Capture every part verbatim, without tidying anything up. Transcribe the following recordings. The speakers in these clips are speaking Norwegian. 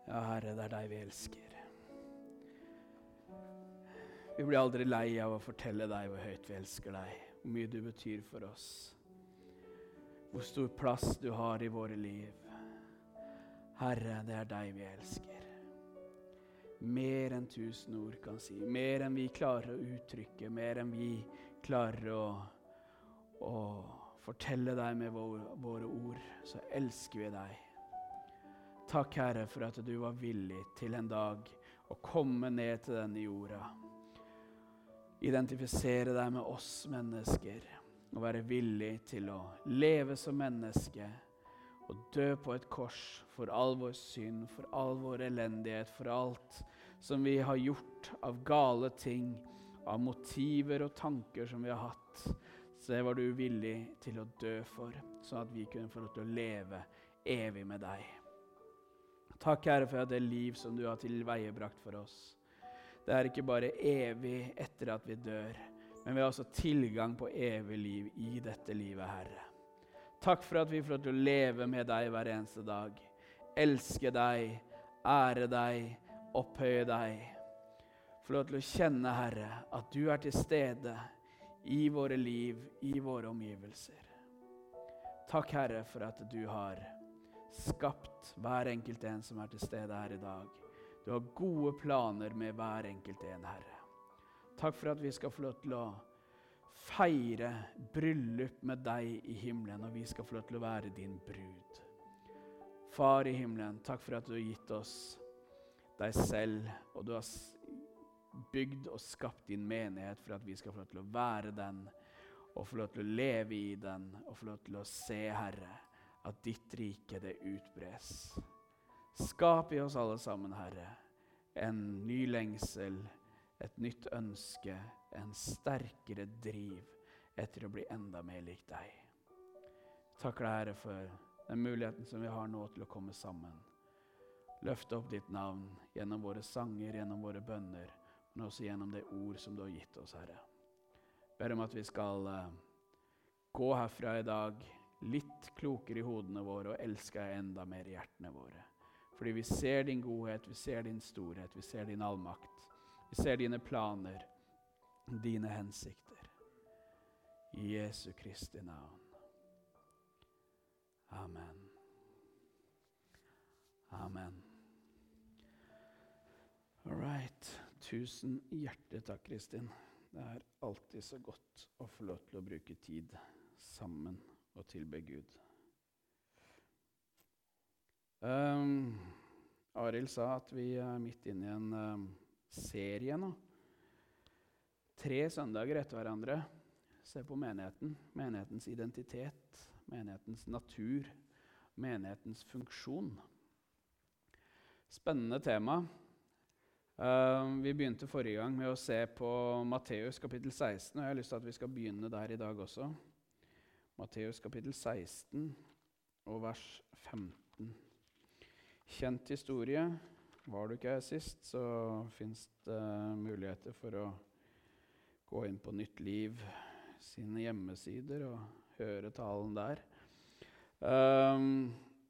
Ja, Herre, det er deg vi elsker. Vi blir aldri lei av å fortelle deg hvor høyt vi elsker deg, hvor mye du betyr for oss, hvor stor plass du har i våre liv. Herre, det er deg vi elsker. Mer enn tusen ord kan si, mer enn vi klarer å uttrykke, mer enn vi klarer å, å fortelle deg med våre, våre ord, så elsker vi deg. Takk, Herre, for at du var villig til en dag å komme ned til denne jorda. Identifisere deg med oss mennesker og være villig til å leve som menneske og dø på et kors for all vår synd, for all vår elendighet, for alt som vi har gjort av gale ting, av motiver og tanker som vi har hatt. Så det var du villig til å dø for, sånn at vi kunne få lov til å leve evig med deg. Takk, Herre, for det liv som du har tilveiebrakt for oss. Det er ikke bare evig etter at vi dør, men vi har også tilgang på evig liv i dette livet, Herre. Takk for at vi får lov til å leve med deg hver eneste dag. Elske deg, ære deg, opphøye deg. Få lov til å kjenne, Herre, at du er til stede i våre liv, i våre omgivelser. Takk, Herre, for at du har skapt hver enkelt en som er til stede her i dag. Du har gode planer med hver enkelt en, Herre. Takk for at vi skal få lov til å feire bryllup med deg i himmelen, og vi skal få lov til å være din brud. Far i himmelen, takk for at du har gitt oss deg selv, og du har bygd og skapt din menighet for at vi skal få lov til å være den, og få lov til å leve i den, og få lov til å se, Herre, at ditt rike det utbres. Skap i oss alle sammen, Herre, en ny lengsel, et nytt ønske, en sterkere driv etter å bli enda mer lik deg. Takk deg, Herre, for den muligheten som vi har nå til å komme sammen. Løfte opp ditt navn gjennom våre sanger, gjennom våre bønner, men også gjennom det ord som du har gitt oss, Herre. Ber om at vi skal uh, gå herfra i dag litt klokere i hodene våre og elske deg enda mer i hjertene våre. Fordi vi ser din godhet, vi ser din storhet, vi ser din allmakt. Vi ser dine planer, dine hensikter. I Jesu Kristi navn. Amen. Amen. All right. Tusen hjertelig takk, Kristin. Det er alltid så godt å få lov til å bruke tid sammen og tilbe Gud. Um, Arild sa at vi er midt inne i en um, serie nå. Tre søndager etter hverandre. Se på menigheten. Menighetens identitet, menighetens natur, menighetens funksjon. Spennende tema. Um, vi begynte forrige gang med å se på Matteus kapittel seksten, og jeg har lyst til at vi skal begynne der i dag også. Matteus kapittel seksten og vers femten. Kjent historie. Var du ikke her sist, så finnes det muligheter for å gå inn på Nytt Liv sine hjemmesider og høre talen der. Um,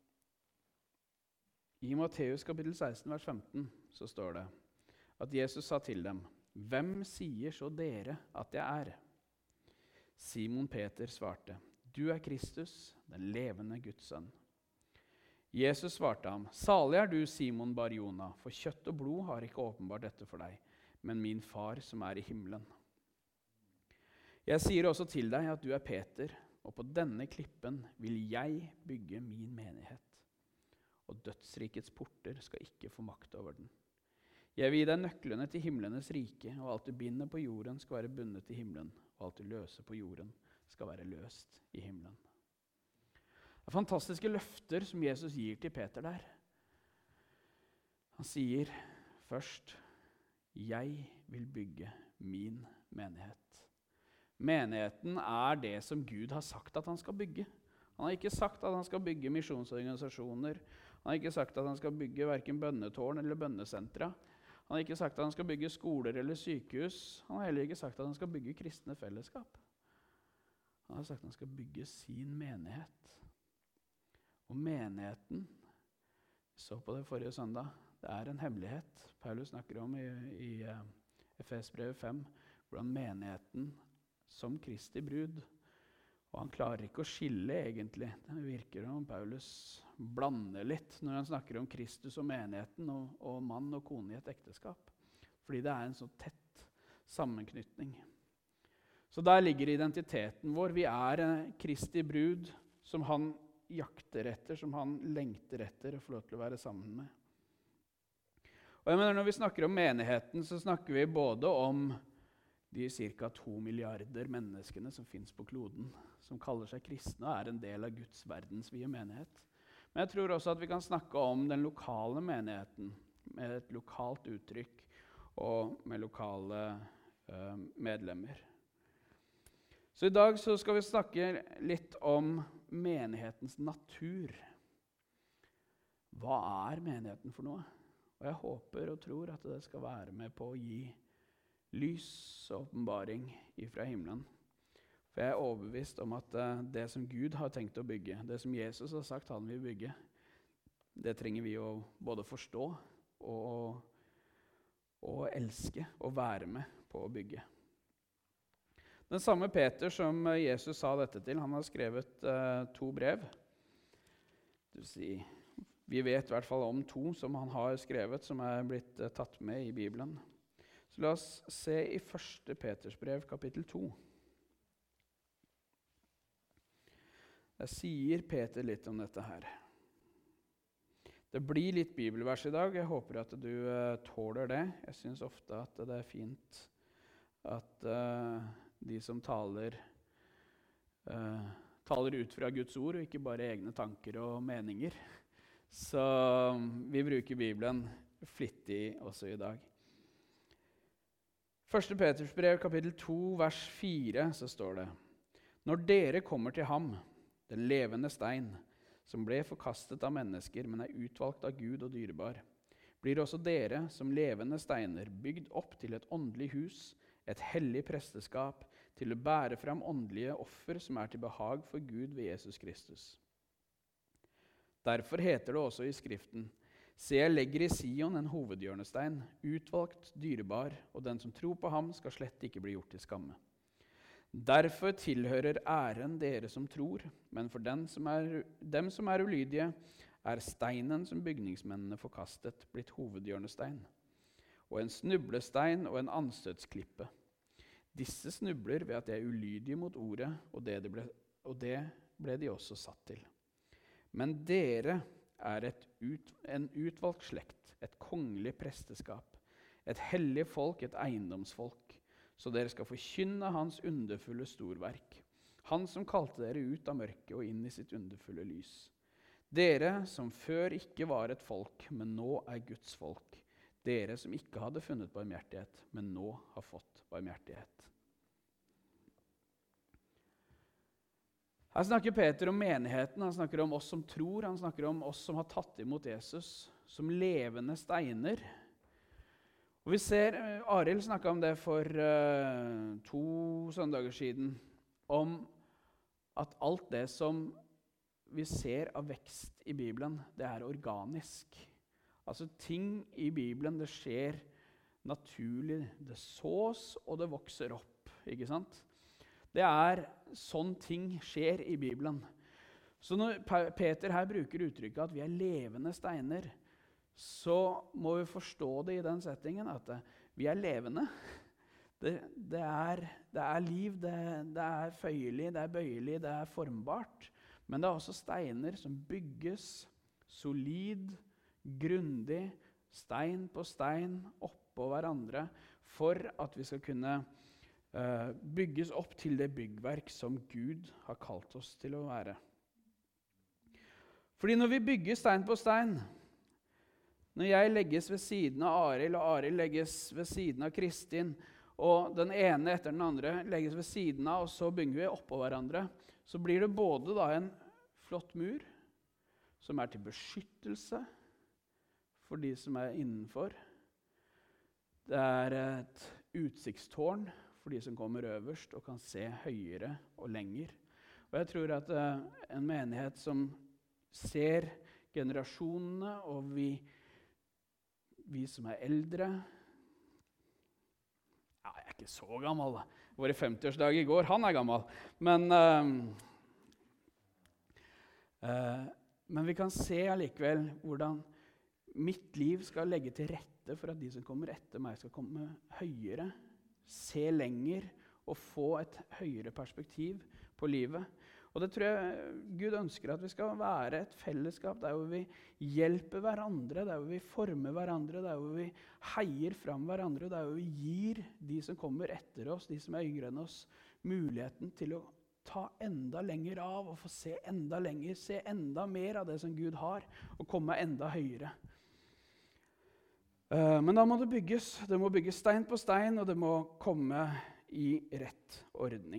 I Matteus kapittel seksten, vers femten, så står det at Jesus sa til dem: «Hvem sier så dere at jeg er?» Simon Peter svarte: «Du er Kristus, den levende Guds sønn.» Jesus svarte ham: «Salig er du, Simon Bar-Jona, for kjøtt og blod har ikke åpenbart dette for deg, men min far som er i himmelen. Jeg sier også til deg at du er Peter, og på denne klippen vil jeg bygge min menighet, og dødsrikets porter skal ikke få makt over den. Jeg vil gi deg nøklene til himlenes rike, og alt du binder på jorden skal være bundet i himmelen, og alt du løser på jorden skal være løst i himmelen.» Det er fantastiske løfter som Jesus gir til Peter der. Han sier først: «Jeg vil bygge min menighet.» Menigheten er det som Gud har sagt at han skal bygge. Han har ikke sagt at han skal bygge misjonsorganisasjoner. Han har ikke sagt at han skal bygge hverken bønnetårn eller bønnesentra. Han har ikke sagt at han skal bygge skoler eller sykehus. Han har heller ikke sagt at han skal bygge kristne fellesskap. Han har sagt at han skal bygge sin menighet. Og menigheten, så på det forrige søndag. Det er en hemmelighet Paulus snakker om i, i uh, Efesbrevet fem, hvordan menigheten som Kristi brud, og han klarer ikke å skille egentlig. Det virker som Paulus blander litt når han snakker om Kristus og menigheten og, og mann og kone i et ekteskap. Fordi det er en så tett sammenknytning. Så der ligger identiteten vår. Vi er en Kristi brud som han jakter etter, som han lengter etter å få lov til å være sammen med. Og jeg mener, når vi snakker om menigheten, så snakker vi både om de ca. to milliarder menneskene som finnes på kloden, som kaller seg kristne og er en del av Guds verdensvide menighet. Men jeg tror også at vi kan snakke om den lokale menigheten, med et lokalt uttrykk og med lokale uh, medlemmer. Så i dag så skal vi snakke litt om menighetens natur. Hva er menigheten for noe? Og jeg håper og tror at det skal være med på å gi lys og åpenbaring ifra himmelen. For jeg er overbevist om at uh, det som Gud har tenkt å bygge, det som Jesus har sagt han vil bygge, det trenger vi å både forstå og, og elske og være med på å bygge. Den samme Peter som Jesus sa dette til, han har skrevet uh, to brev. Det vil si, vi vet i hvert fall om to som han har skrevet, som er blitt uh, tatt med i Bibelen. Så la oss se i første Peters brev, kapittel to. Der sier Peter litt om dette her. Det blir litt bibelvers i dag. Jeg håper at du uh, tåler det. Jeg synes ofte at det er fint at uh, de som taler, uh, taler ut fra Guds ord, og ikke bare egne tanker og meninger. Så vi bruker Bibelen flittig også i dag. første Peters brev, kapittel to, vers fire, så står det: Når dere kommer til ham, den levende stein, som ble forkastet av mennesker, men er utvalgt av Gud og dyrebar, blir også dere som levende steiner bygd opp til et åndelig hus, et hellig presteskap, til å bære fram åndelige offer som er til behag for Gud ved Jesus Kristus. Derfor heter det også i Skriften: Se, jeg legger i Sion en hovedhjørnestein, utvalgt, dyrebar, og den som tror på ham skal slett ikke bli gjort til skamme. Derfor tilhører æren dere som tror, men for den som er, dem som er ulydige, er steinen som bygningsmennene forkastet, blitt hovedhjørnestein, og en snublestein og en anstøtsklippe. Disse snubler ved at de er ulydige mot ordet, og det, de ble, og det ble de også satt til. Men dere er et ut, en utvalgt slekt, et kongelig presteskap, et hellig folk, et eiendomsfolk, så dere skal forkynne hans underfulle storverk, han som kalte dere ut av mørket og inn i sitt underfulle lys. Dere som før ikke var et folk, men nå er Guds folk, dere som ikke hadde funnet barmhjertighet, men nå har fått barmhjertighet. Her snakker Peter om menigheten, han snakker om oss som tror, han snakker om oss som har tatt imot Jesus, som levende steiner. Og vi ser, Arild snakket om det for uh, to søndager siden, om at alt det som vi ser av vekst i Bibelen, det er organisk. Altså ting i Bibelen, det skjer naturlig, det sås og det vokser opp, ikke sant? Det er sånn ting skjer i Bibelen. Så når Peter her bruker uttrykket at vi er levende steiner, så må vi forstå det i den settingen at vi er levende. Det, det, er, det er liv, det, det er føyelig, det er bøyelig, det er formbart. Men det er også steiner som bygges solid, grundig, stein på stein, oppå hverandre, for at vi skal kunne uh, bygges opp til det byggverk som Gud har kalt oss til å være. Fordi når vi bygger stein på stein, når jeg legges ved siden av Arild, og Arild legges ved siden av Kristin, og den ene etter den andre legges ved siden av, og så bygger vi oppå hverandre, så blir det både da en flott mur, som er til beskyttelse for de som er innenfor. Det er et utsiktstårn for de som kommer øverst og kan se høyere og lenger. Og jeg tror at uh, en menighet som ser generasjonene, og vi, vi som er eldre. Ja, jeg er ikke så gammel da. Vår femtiårsdag i går, han er gammel. Men, uh, uh, men vi kan se allikevel hvordan mitt liv skal legge til rette for at de som kommer etter meg skal komme høyere, se lenger og få et høyere perspektiv på livet. Og det tror jeg Gud ønsker at vi skal være et fellesskap der hvor vi hjelper hverandre, der hvor vi former hverandre, der hvor vi heier fram hverandre, der hvor vi gir de som kommer etter oss, de som er yngre enn oss, muligheten til å ta enda lenger av og få se enda lenger, se enda mer av det som Gud har, og komme enda høyere. Uh, men da må det bygges. Det må bygges stein på stein, og det må komme i rett ordning.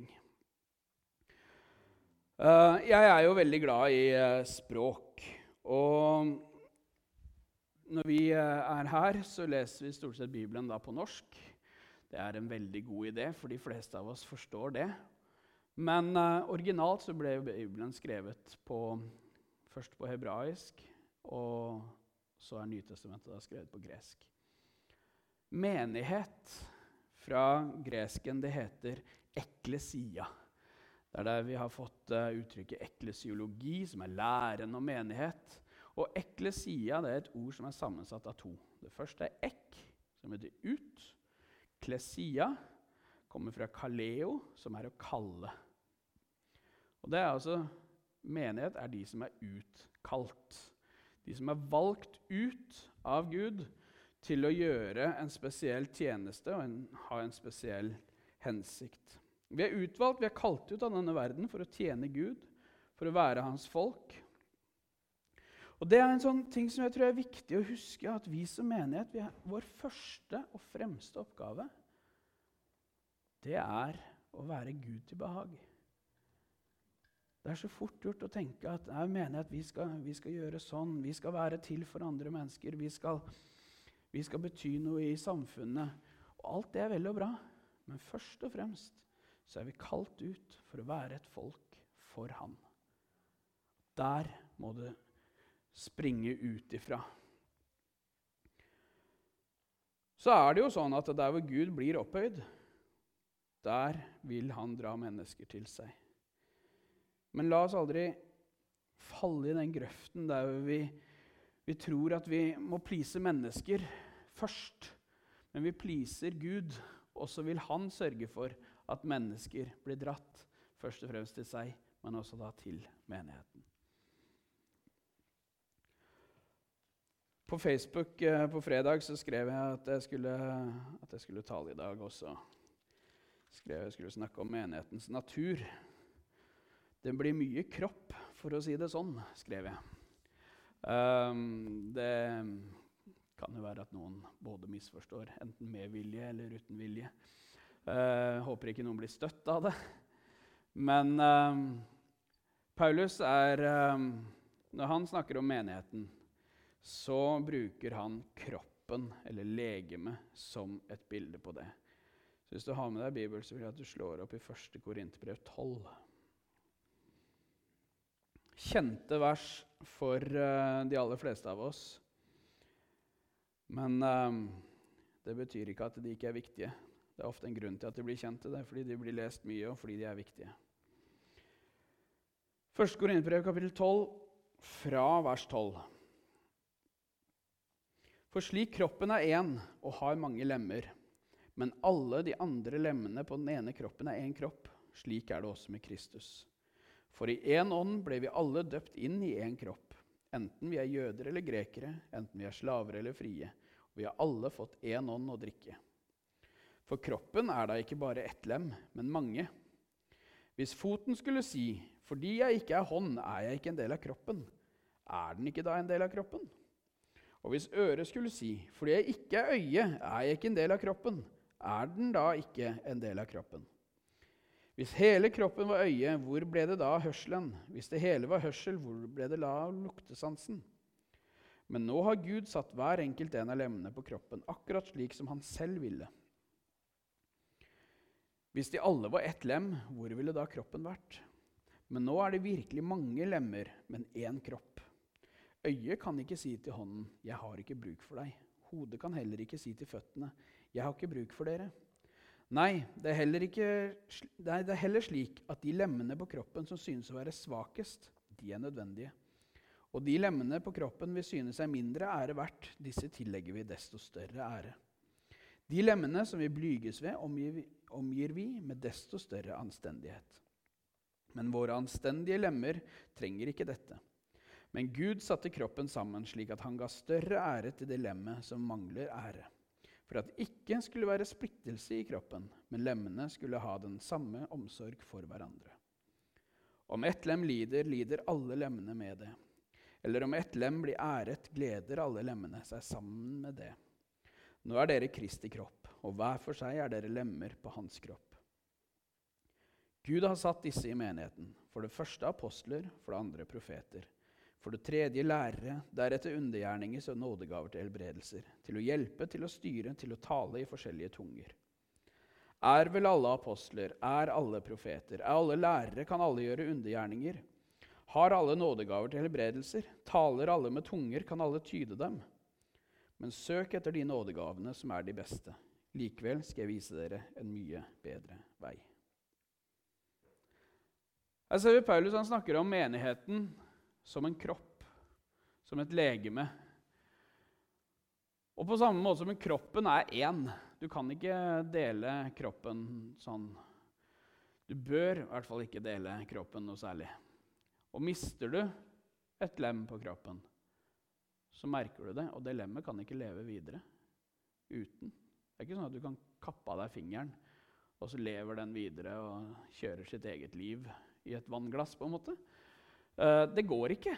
Uh, jeg er jo veldig glad i uh, språk, og når vi uh, er her, så leser vi stort sett Bibelen da på norsk. Det er en veldig god idé, for de fleste av oss forstår det. Men uh, originalt så ble Bibelen skrevet på, først på hebraisk, og så er Nytestamentet da skrevet på gresk. Menighet fra gresken, det heter eklesia. Det er der vi har fått uh, uttrykket eklesiologi, som er læren om menighet. Og eklesia, det er et ord som er sammensatt av to. Det første er ek, som heter ut. Klesia kommer fra kaleo, som er å kalle. Og det er altså, menighet er de som er utkalt. De som er valgt ut av Gud til å gjøre en spesiell tjeneste og en, ha en spesiell hensikt. Vi er utvalgt, vi er kalt ut av denne verden for å tjene Gud, for å være hans folk. Og det er en sånn ting som jeg tror er viktig å huske, at vi som menighet, vi er, vår første og fremste oppgave, det er å være Gud til behag. Det er så fort gjort å tenke at jeg mener at vi skal, vi skal gjøre sånn, vi skal være til for andre mennesker, vi skal, vi skal bety noe i samfunnet. Og alt det er vel og bra, men først og fremst så er vi kalt ut for å være et folk for han. Der må det springe ut ifra. Så er det jo sånn at der hvor Gud blir opphøyd, der vil han dra mennesker til seg. Men la oss aldri falle i den grøften der vi, vi tror at vi må please mennesker først. Men vi pleaser Gud, og så vil han sørge for at mennesker blir dratt først og fremst til seg, men også da til menigheten. På Facebook eh, på fredag så skrev jeg at jeg skulle, at jeg skulle tale i dag også. Skrev jeg skulle snakke om menighetens natur. Det blir mye kropp, for å si det sånn, skrev jeg. Um, det kan jo være at noen både misforstår, enten med vilje eller uten vilje. Uh, håper ikke noen blir støtt av det. Men uh, Paulus er, uh, når han snakker om menigheten, så bruker han kroppen, eller legeme, som et bilde på det. Så hvis du har med deg Bibelen, så vil jeg at du slår opp i første Korinterbrev tolv. Kjente vers for uh, de aller fleste av oss. Men uh, det betyr ikke at de ikke er viktige. Det er ofte en grunn til at de blir kjente, det er fordi de blir lest mye, og fordi de er viktige. første Korinterbrev kapittel tolv, fra vers tolv. For slik kroppen er en og har mange lemmer, men alle de andre lemmene på den ene kroppen er en kropp, slik er det også med Kristus. For i en ånd ble vi alle døpt inn i en kropp, enten vi er jøder eller grekere, enten vi er slaver eller frie, og vi har alle fått en ånd å drikke. For kroppen er da ikke bare ett lem, men mange. Hvis foten skulle si, fordi jeg ikke er hånd, er jeg ikke en del av kroppen, er den ikke da en del av kroppen? Og hvis øret skulle si, fordi jeg ikke er øye, er jeg ikke en del av kroppen, er den da ikke en del av kroppen? Hvis hele kroppen var øye, hvor ble det da av hørselen? Hvis det hele var hørsel, hvor ble det da av luktesansen? Men nå har Gud satt hver enkelt en av lemmene på kroppen, akkurat slik som han selv ville. Hvis de alle var ett lem, hvor ville da kroppen vært? Men nå er det virkelig mange lemmer, men én kropp. Øyet kan ikke si til hånden, jeg har ikke bruk for deg. Hodet kan heller ikke si til føttene, jeg har ikke bruk for dere. Nei, det er heller, ikke, nei, det er heller slik at de lemmene på kroppen som synes å være svakest, de er nødvendige. Og de lemmene på kroppen vi synes er mindre ære verdt, disse tillegger vi desto større ære. De lemmene som vi blyges ved, omgir, omgir vi med desto større anstendighet. Men våre anstendige lemmer trenger ikke dette. Men Gud satte kroppen sammen slik at han ga større ære til det lemmet som mangler ære. For at det ikke skulle være splittelse i kroppen, men lemmene skulle ha den samme omsorg for hverandre. Om ett lem lider, lider alle lemmene med det. Eller om ett lem blir æret, gleder alle lemmene seg sammen med det. Nå er dere Kristi kropp, og hver for seg er dere lemmer på hans kropp. Gud har satt disse i menigheten, for det første apostler, for det andre profeter, for det tredje lærere, deretter undergjerninger og nådegaver til helbredelser, til å hjelpe, til å styre, til å tale i forskjellige tunger. Er vel alle apostler, er alle profeter, er alle lærere, kan alle gjøre undergjerninger? Har alle nådegaver til helbredelser? Taler alle med tunger, kan alle tyde dem? Men søk etter de nådegavene som er de beste. Likevel skal jeg vise dere en mye bedre vei. Her ser vi Paulus, han snakker om menigheten som en kropp, som et legeme. Og på samme måte som en kroppen er én. Du kan ikke dele kroppen sånn. Du bør i hvert fall ikke dele kroppen noe særlig. Og mister du et lem på kroppen, så merker du det, og det lemmet kan ikke leve videre uten. Det er ikke sånn at du kan kappe av deg fingeren, og så lever den videre og kjører sitt eget liv i et vannglass, på en måte. Det går ikke.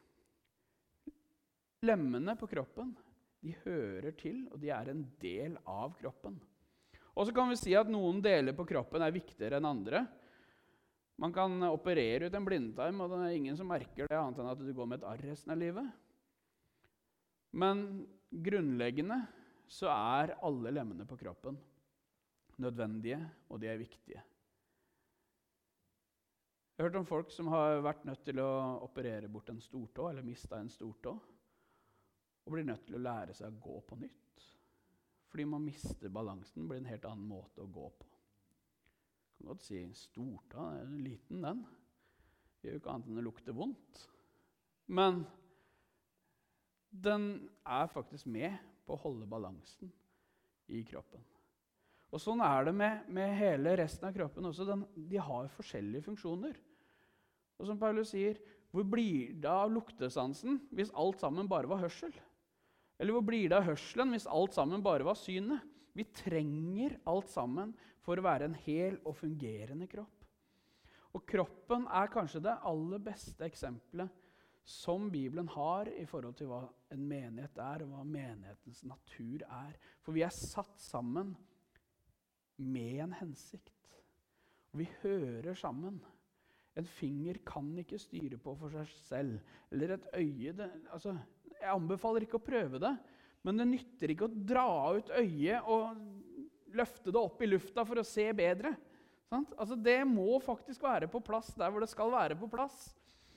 Lemmene på kroppen, de hører til, og de er en del av kroppen. Og så kan vi si at noen deler på kroppen er viktigere enn andre. Man kan operere ut en blindtarm, og det er ingen som merker det annet enn at du går med et arr resten av livet. Men grunnleggende så er alle lemmene på kroppen nødvendige, og de er viktige. Jeg har hørt om folk som har vært nødt til å operere bort en stortå, eller mistet en stortå, og blir nødt til å lære seg å gå på nytt. Fordi man mister balansen, blir en helt annen måte å gå på. Jeg kan godt si stortå, det er en liten den. Det gjør jo ikke annet enn å lukte vondt. Men den er faktisk med på å holde balansen i kroppen. Og sånn er det med, med hele resten av kroppen også. Den, de har forskjellige funksjoner. Og som Paulus sier, hvor blir det av luktesansen hvis alt sammen bare var hørsel? Eller hvor blir det av hørselen hvis alt sammen bare var synet? Vi trenger alt sammen for å være en hel og fungerende kropp. Og kroppen er kanskje det aller beste eksempelet som Bibelen har i forhold til hva en menighet er, og hva menighetens natur er. For vi er satt sammen med en hensikt. Og vi hører sammen. En finger kan ikke styre på for seg selv, eller et øye. Det, altså, jeg anbefaler ikke å prøve det, men det nytter ikke å dra ut øyet og løfte det opp i lufta for å se bedre. Sant? Altså, det må faktisk være på plass der hvor det skal være på plass.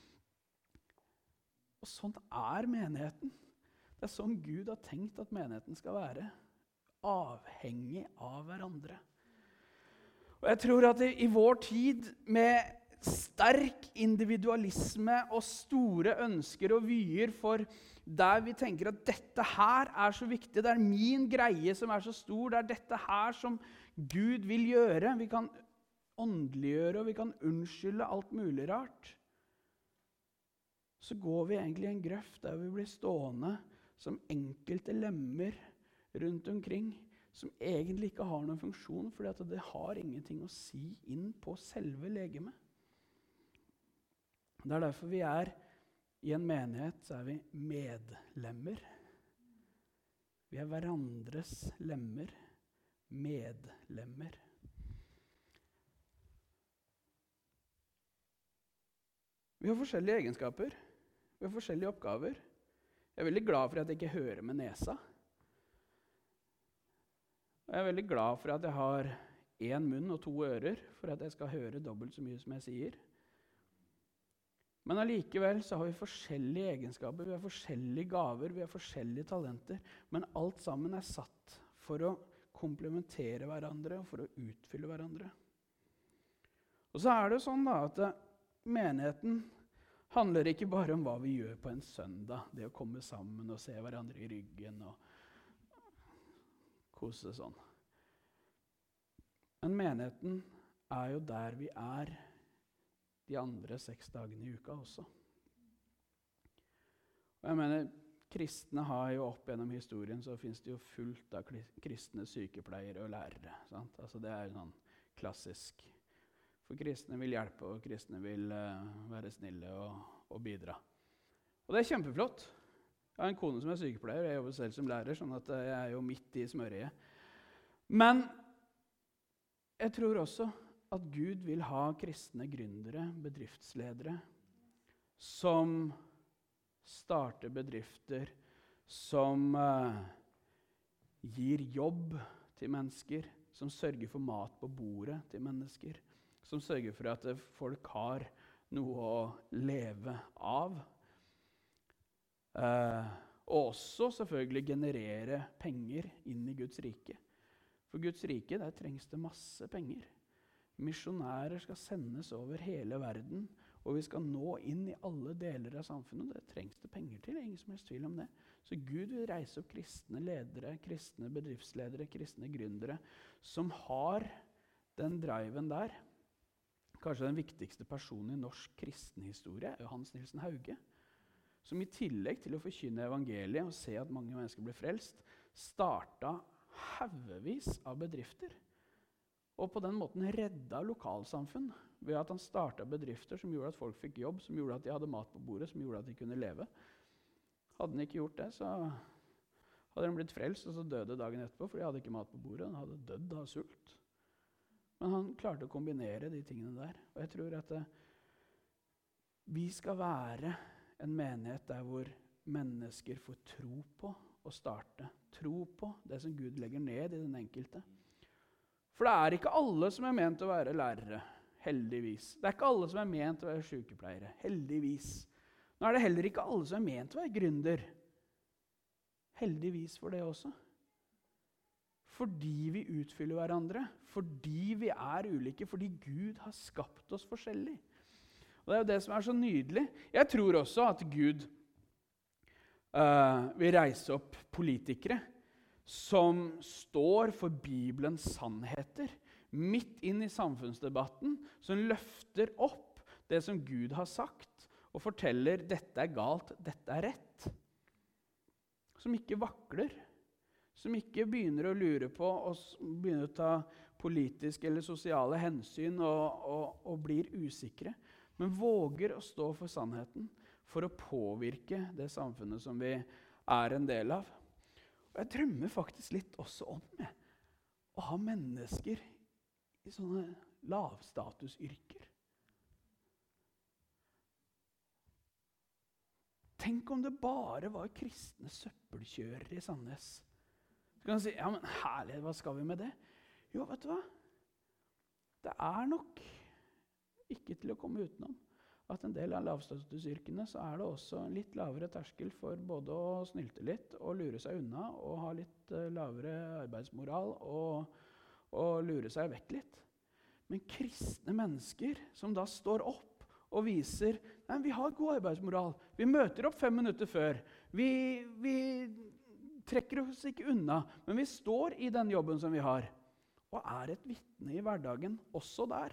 Og sånn er menigheten. Det er sånn Gud har tenkt at menigheten skal være. Avhengig av hverandre. Og jeg tror at i, i vår tid med sterk individualisme og store ønsker og vyer for der vi tenker at dette her er så viktig, det er min greie som er så stor, det er dette her som Gud vil gjøre. Vi kan åndeliggjøre og vi kan unnskylde alt mulig rart. Så går vi egentlig i en grøft der vi blir stående som enkelte lemmer rundt omkring, som egentlig ikke har noen funksjon, fordi at det har ingenting å si inn på selve legemet. Det er derfor vi er i en menighet, så er vi medlemmer. Vi er hverandres lemmer, medlemmer. Vi har forskjellige egenskaper, vi har forskjellige oppgaver. Jeg er veldig glad for at jeg ikke hører med nesa. Og jeg er veldig glad for at jeg har én munn og to ører, for at jeg skal høre dobbelt så mye som jeg sier. Men allikevel så har vi forskjellige egenskaper, vi har forskjellige gaver, vi har forskjellige talenter, men alt sammen er satt for å komplementere hverandre og for å utfylle hverandre. Og så er det jo sånn da at menigheten handler ikke bare om hva vi gjør på en søndag, det å komme sammen og se hverandre i ryggen og kose sånn. Men menigheten er jo der vi er de andre seks dagene i uka også. Og jeg mener, kristne har jo opp gjennom historien, så finnes det jo fullt av kristne sykepleiere og lærere. Sant? Altså det er jo sånn klassisk. For kristne vil hjelpe, og kristne vil uh, være snille og, og bidra. Og det er kjempeflott. Jeg har en kone som er sykepleier, og jeg jobber selv som lærer, sånn at jeg er jo midt i smørøyet. Men jeg tror også at Gud vil ha kristne gründere, bedriftsledere, som starter bedrifter, som uh, gir jobb til mennesker, som sørger for mat på bordet til mennesker, som sørger for at folk har noe å leve av. Uh, og også selvfølgelig generere penger inn i Guds rike. For Guds rike, der trengs det masse penger. Misjonærer skal sendes over hele verden, og vi skal nå inn i alle deler av samfunnet. Det trengs det penger til, ingen som helst tvil om det. Så Gud vil reise opp kristne ledere, kristne bedriftsledere, kristne gründere, som har den driven der. Kanskje den viktigste personen i norsk kristenhistorie er Hans Nilsen Hauge, som i tillegg til å forkynne evangeliet og se at mange mennesker ble frelst, startet haugevis av bedrifter. Og på den måten redda lokalsamfunn ved at han startet bedrifter som gjorde at folk fikk jobb, som gjorde at de hadde mat på bordet, som gjorde at de kunne leve. Hadde han ikke gjort det, så hadde han blitt frelst, og så døde dagen etterpå, for de hadde ikke mat på bordet, han hadde dødd av sult. Men han klarte å kombinere de tingene der. Og jeg tror at det, vi skal være en menighet der hvor mennesker får tro på å starte. Tro på det som Gud legger ned i den enkelte. For det er ikke alle som er ment å være lærere, heldigvis. Det er ikke alle som er ment å være sykepleiere, heldigvis. Nå er det heller ikke alle som er ment å være gründer. Heldigvis for det også. Fordi vi utfyller hverandre, fordi vi er ulike, fordi Gud har skapt oss forskjellig. Og det er jo det som er så nydelig. Jeg tror også at Gud uh, vil reise opp politikere som står for Bibelens sannheter, midt inn i samfunnsdebatten, som løfter opp det som Gud har sagt, og forteller dette er galt, dette er rett. Som ikke vakler, som ikke begynner å lure på, og begynner å ta politiske eller sosiale hensyn, og, og, og blir usikre, men våger å stå for sannheten, for å påvirke det samfunnet som vi er en del av. Og jeg drømmer faktisk litt også om det, å ha mennesker i sånne lavstatusyrker. Tenk om det bare var kristne søppelkjørere i Sandnes. Så kan man si, ja, men herlig, hva skal vi med det? Jo, vet du hva? Det er nok ikke til å komme utenom at en del av lavstatusyrkene så er det også en litt lavere terskel for både å snylte litt og lure seg unna og ha litt uh, lavere arbeidsmoral og, og lure seg vekk litt. Men kristne mennesker som da står opp og viser, nei, vi har god arbeidsmoral, vi møter opp fem minutter før, vi, vi trekker oss ikke unna, men vi står i den jobben som vi har, og er et vitne i hverdagen også der.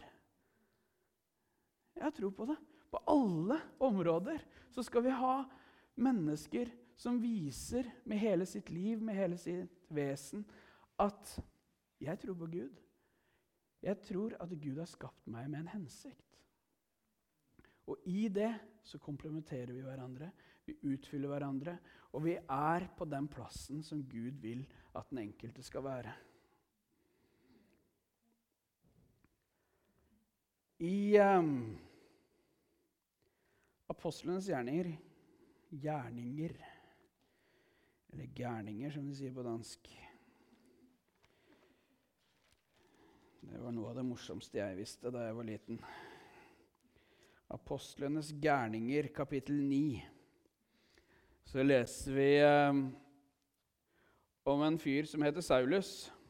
Jeg tror på det. På alle områder så skal vi ha mennesker som viser med hele sitt liv, med hele sitt vesen, at jeg tror på Gud. Jeg tror at Gud har skapt meg med en hensikt. Og i det så komplementerer vi hverandre, vi utfyller hverandre, og vi er på den plassen som Gud vil at den enkelte skal være. I um, Apostlenes gjerninger, gjerninger, eller gærninger som de sier på dansk. Det var noe av det morsomste jeg visste da jeg var liten. Apostlenes gærninger, kapittel ni, så leser vi eh, om en fyr som heter Saulus,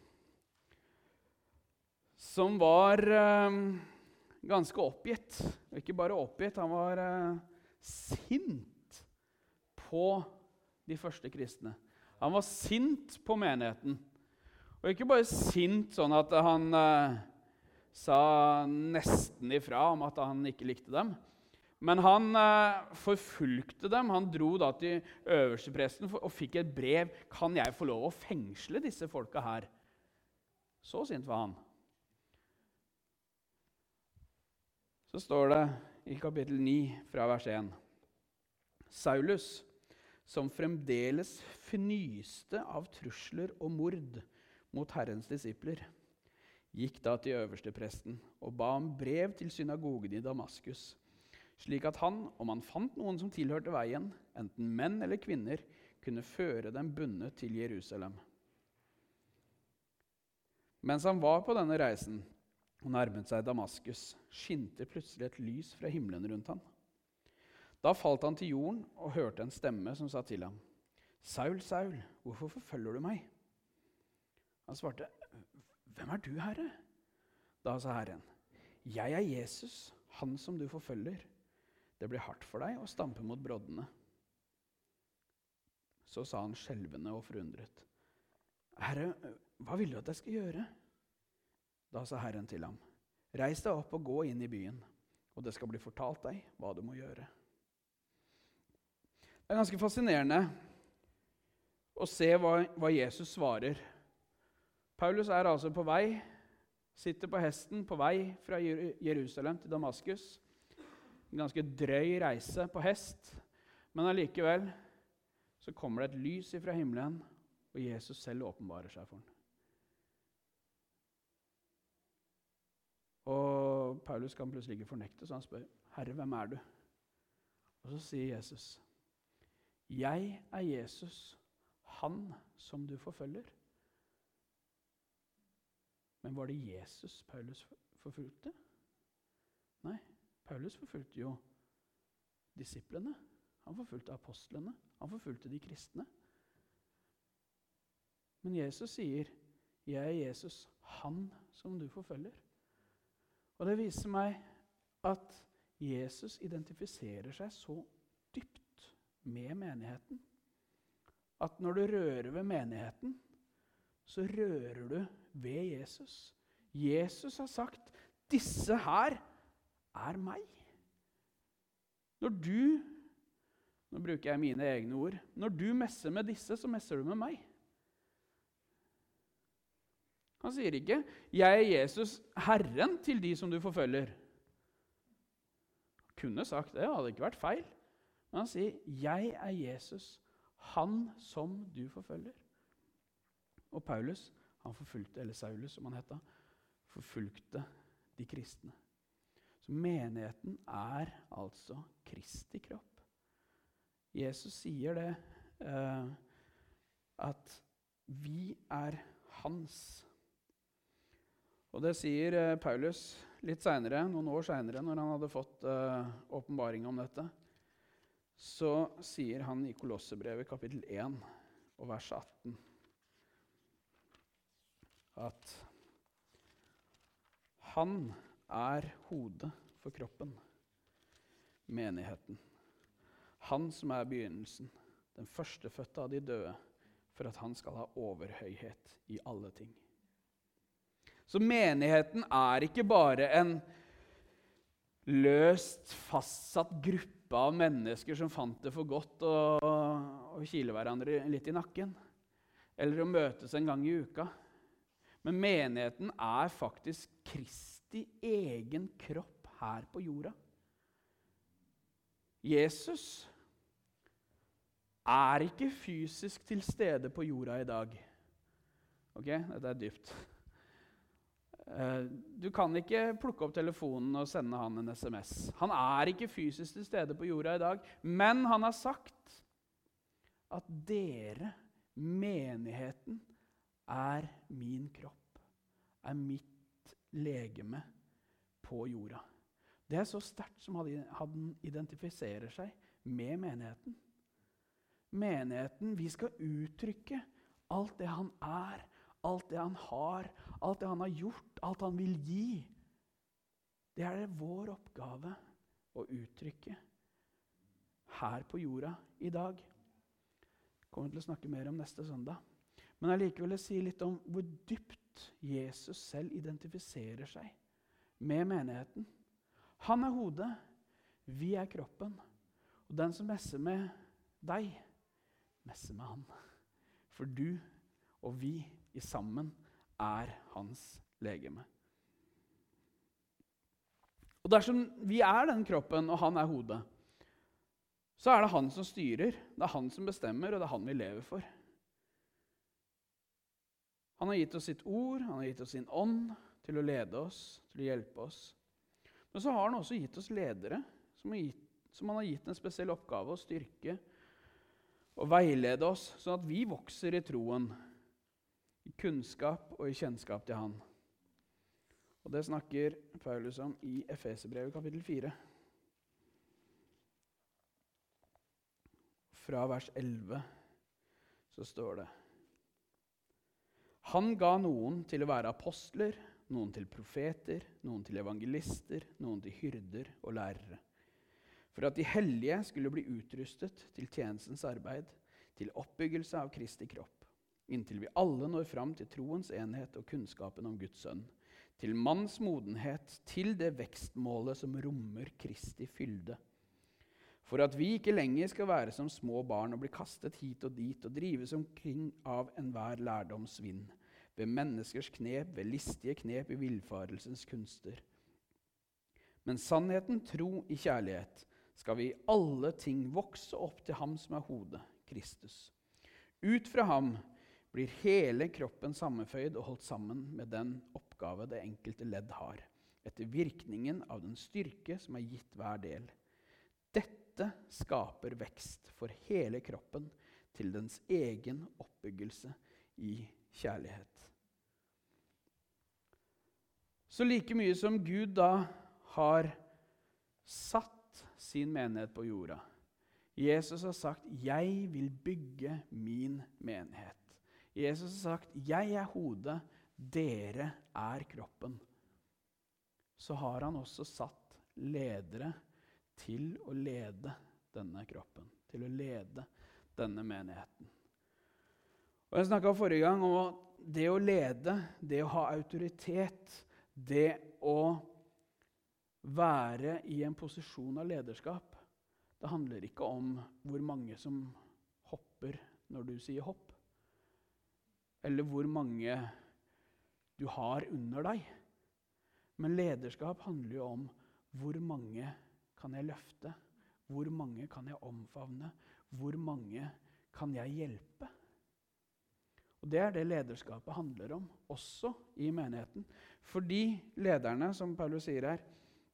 som var eh, ganske oppgitt. Ikke bare oppgitt, han var eh, sint på de første kristne. Han var sint på menigheten. Og ikke bare sint sånn at han eh, sa nesten ifra om at han ikke likte dem. Men han eh, forfulgte dem. Han dro da til øverstepresten og fikk et brev. Kan jeg få lov å fengsle disse folka her? Så sint var han. Så står det i kapittel ni fra vers én. Saulus, som fremdeles fnyste av trusler og mord mot Herrens disipler, gikk da til øverstepresten og ba om brev til synagogen i Damaskus, slik at han, om han fant noen som tilhørte veien, enten menn eller kvinner, kunne føre dem bundet til Jerusalem. Mens han var på denne reisen og nærmet seg Damaskus, skinte plutselig et lys fra himmelen rundt ham. Da falt han til jorden og hørte en stemme som sa til ham, «Saul, Saul, hvorfor forfølger du meg?» Han svarte, «Hvem er du, Herre?» Da sa Herren, «Jeg er Jesus, han som du forfølger. Det blir hardt for deg å stampe mot broddene.» Så sa han skjelvende og forundret, «Herre, hva vil du at jeg skal gjøre?» Da sa Herren til ham, «Reis deg opp og gå inn i byen, og det skal bli fortalt deg hva du må gjøre.» Det er ganske fascinerende å se hva, hva Jesus svarer. Paulus er altså på vei, sitter på hesten på vei fra Jerusalem til Damaskus. En ganske drøy reise på hest, men allikevel så kommer det et lys fra himmelen, og Jesus selv åpenbarer seg for ham. Og Paulus kan plutselig ikke fornekte, så han spør, «Herre, hvem er du?» Og så sier Jesus, «Jeg er Jesus, han som du forfølger.» Men var det Jesus Paulus forfulgte? Nei, Paulus forfulgte jo disiplene. Han forfulgte apostlene. Han forfulgte de kristne. Men Jesus sier, «Jeg er Jesus, han som du forfølger.» Og det viser meg at Jesus identifiserer seg så dypt med menigheten, at når du rører ved menigheten, så rører du ved Jesus. Jesus har sagt, disse her er meg. Når du, nå bruker jeg mine egne ord, når du messer med disse, så messer du med meg. Han sier ikke, jeg er Jesus, Herren til de som du forfølger. Han kunne sagt det, hadde ikke vært feil. Men han sier, jeg er Jesus, han som du forfølger. Og Paulus, han forfulgte, eller Saulus som han hette, forfulgte de kristne. Så menigheten er altså Kristi kropp. Jesus sier det, eh, at vi er hans. Og det sier eh, Paulus litt senere, noen år senere, når han hadde fått eh, åpenbaring om dette, så sier han i Kolossebrevet kapittel én og vers atten, at han er hodet for kroppen, menigheten. Han som er begynnelsen, den førstefødte av de døde, for at han skal ha overhøyhet i alle ting. Så menigheten er ikke bare en løst fastsatt gruppe av mennesker som fant det for godt å, å kile hverandre litt i nakken, eller å møtes en gang i uka. Men menigheten er faktisk Kristi egen kropp her på jorda. Jesus er ikke fysisk til stede på jorda i dag. Ok, dette er dypt. Du kan ikke plukke opp telefonen og sende han en sms. Han er ikke fysisk til stede på jorda i dag, men han har sagt at dere, menigheten, er min kropp, er mitt legeme på jorda. Det er så sterkt som han identifiserer seg med menigheten. Menigheten, vi skal uttrykke alt det han er, alt det han har, alt det han har gjort, alt han vil gi. Det er det vår oppgave å uttrykke her på jorda i dag. Jeg kommer til å snakke mer om neste søndag. Men jeg likevel vil si litt om hvor dypt Jesus selv identifiserer seg med menigheten. Han er hodet, vi er kroppen. Og den som messer med deg, messer med han. For du og vi i sammen er hans legeme. Og dersom vi er den kroppen, og han er hodet, så er det han som styrer, det er han som bestemmer, og det er han vi lever for. Han har gitt oss sitt ord, han har gitt oss sin ånd til å lede oss, til å hjelpe oss. Men så har han også gitt oss ledere, som, har gitt, som han har gitt en spesiell oppgave å styrke og veilede oss, sånn at vi vokser i troen, i kunnskap og i kjennskap til han. Og det snakker Paulus om i Efeserbrevet kapittel fire. Fra vers elleve så står det: Han ga noen til å være apostler, noen til profeter, noen til evangelister, noen til hyrder og lærere, for at de hellige skulle bli utrustet til tjenestens arbeid, til oppbyggelse av Kristi kropp, inntil vi alle når fram til troens enhet og kunnskapen om Guds sønn, til manns modenhet, til det vekstmålet som rommer Kristi fylde. For at vi ikke lenger skal være som små barn og bli kastet hit og dit og drives omkring av enhver lærdomsvind, ved menneskers knep, ved listige knep i villfarelsens kunster. Men sannheten, tro i kjærlighet, skal vi i alle ting vokse opp til ham som er hodet, Kristus. Ut fra ham blir hele kroppen sammenføyd og holdt sammen med den oppgave det enkelte ledd har, etter virkningen av den styrke som er gitt hver del. Dette skaper vekst for hele kroppen til dens egen oppbyggelse i kjærlighet. Så like mye som Gud da har satt sin menighet på jorda, Jesus har sagt, jeg vil bygge min menighet. Jesus har sagt, jeg er hodet, dere er kroppen. Så har han også satt ledere til å lede denne kroppen, til å lede denne menigheten. Og jeg snakket forrige gang om det å lede, det å ha autoritet, det å være i en posisjon av lederskap. Det handler ikke om hvor mange som hopper når du sier hopp, eller hvor mange du har under deg. Men lederskap handler jo om hvor mange kan jeg løfte, hvor mange kan jeg omfavne, hvor mange kan jeg hjelpe. Og det er det lederskapet handler om, også i menigheten. Fordi lederne, som Paulus sier her,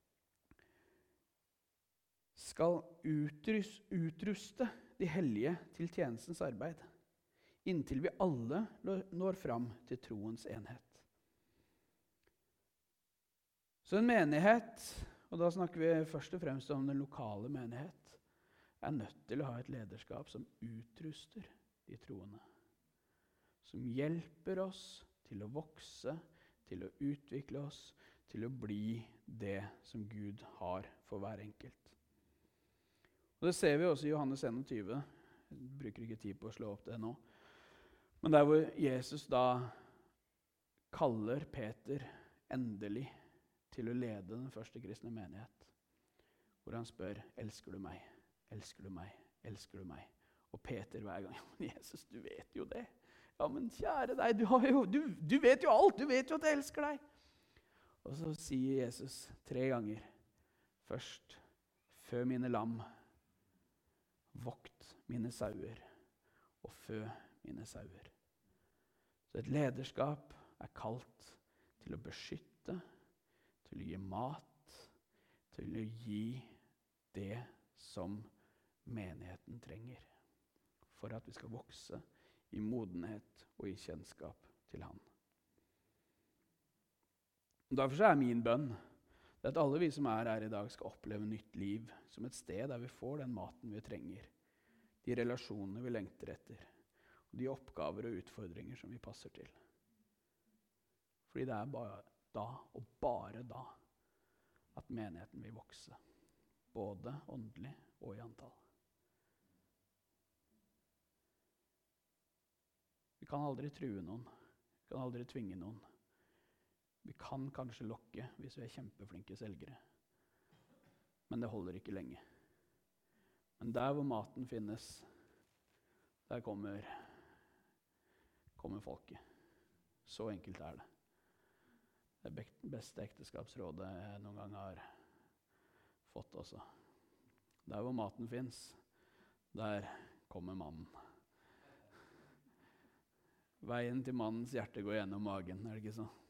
skal utruste de hellige til tjenestens arbeid, inntil vi alle når fram til troens enhet. Så en menighet, og da snakker vi først og fremst om den lokale menighet, er nødt til å ha et lederskap som utruster de troende, som hjelper oss til å vokse, til å utvikle oss, til å bli det som Gud har for hver enkelt. Og det ser vi også i Johannes enogtyve. Jeg bruker ikke tid på å slå opp det nå. Men der hvor Jesus da kaller Peter endelig til å lede den første kristne menighet, hvor han spør, elsker du meg, elsker du meg, elsker du meg? Og Peter hver gang, men Jesus, du vet jo det. Ja, men kjære deg, du, har jo, du, du vet jo alt, du vet jo at jeg elsker deg. Og så sier Jesus tre ganger, først, fø mine lam, vokt mine sauer, og fø mine sauer. Så et lederskap er kalt til å beskytte, til å gi mat, til å gi det som menigheten trenger, for at vi skal vokse i modenhet og i kjennskap til han. Derfor er min bønn, Det er at alle vi som er her i dag skal oppleve nytt liv som et sted der vi får den maten vi trenger, de relasjonene vi lengter etter, og de oppgaver og utfordringer som vi passer til. Fordi det er bare da, og bare da, at menigheten vil vokse, både åndelig og i antall. Vi kan aldri true noen, vi kan aldri tvinge noen. Vi kan kanskje lokke hvis vi er kjempeflinke selgere, men det holder ikke lenge. Men der hvor maten finnes, der kommer, kommer folket. Så enkelt er det. Det er det beste ekteskapsrådet jeg noen gang har fått også. Der hvor maten finnes, der kommer mannen. Veien til mannens hjerte går gjennom magen, er det ikke så?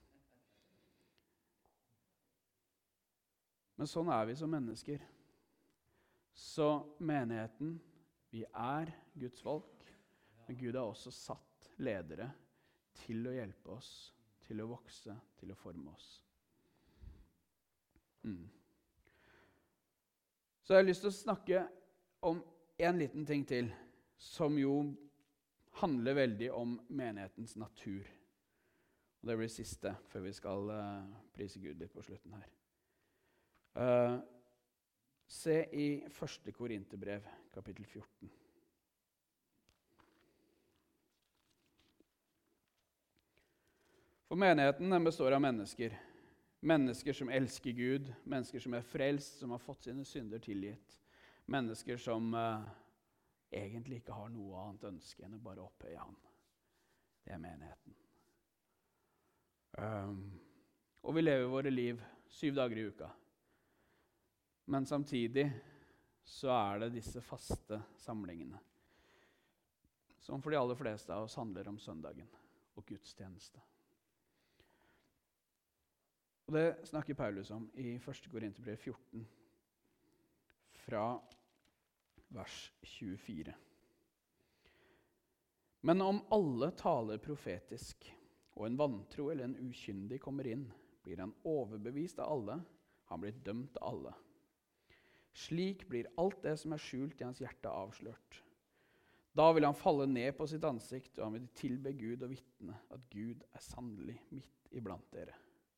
Men sånn er vi som mennesker. Så menigheten, vi er Guds folk, men Gud har også satt ledere til å hjelpe oss, til å vokse, til å forme oss. Mm. Så jeg har lyst til å snakke om en liten ting til, som jo handler veldig om menighetens natur. Og det blir siste, før vi skal uh, prise Gud litt på slutten her. Uh, se i første Korinterbrev, kapittel fjorten. For menigheten den består av mennesker. Mennesker som elsker Gud, mennesker som er frelst, som har fått sine synder tilgitt. Mennesker som uh, egentlig ikke har noe annet ønske enn å bare opphøye han. Det er menigheten. Um, og vi lever våre liv syv dager i uka. Men samtidig så er det disse faste samlingene, som for de aller fleste av oss handler om søndagen og gudstjeneste. Og det snakker Paulus om i første Korinterbrev fjorten, fra vers tjuefire. Men om alle taler profetisk, og en vantro eller en ukyndig kommer inn, blir han overbevist av alle, han blir dømt av alle. Slik blir alt det som er skjult i hans hjerte avslørt. Da vil han falle ned på sitt ansikt, og han vil tilbe Gud og vitne at Gud er sannelig midt iblant dere.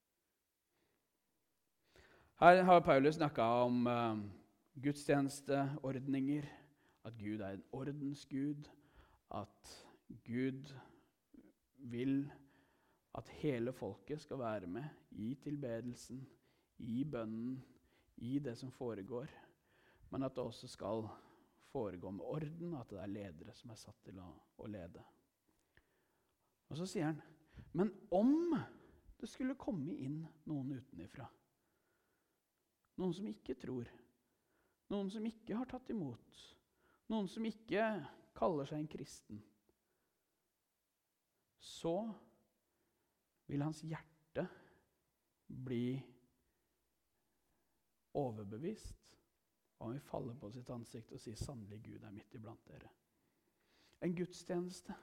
Her har Paulus snakket om uh, gudstjenesteordninger, at Gud er en ordensgud, at Gud vil at hele folket skal være med i tilbedelsen, i bønnen, i det som foregår, men at det også skal foregå med orden, at det er ledere som er satt til å, å lede. Og så sier han, men om det skulle komme inn noen utenifra, noen som ikke tror, noen som ikke har tatt imot, noen som ikke kaller seg en kristen, så vil hans hjerte bli overbevist, og han vil falle på sitt ansikt og si, sannelig Gud er midt iblant dere. En gudstjeneste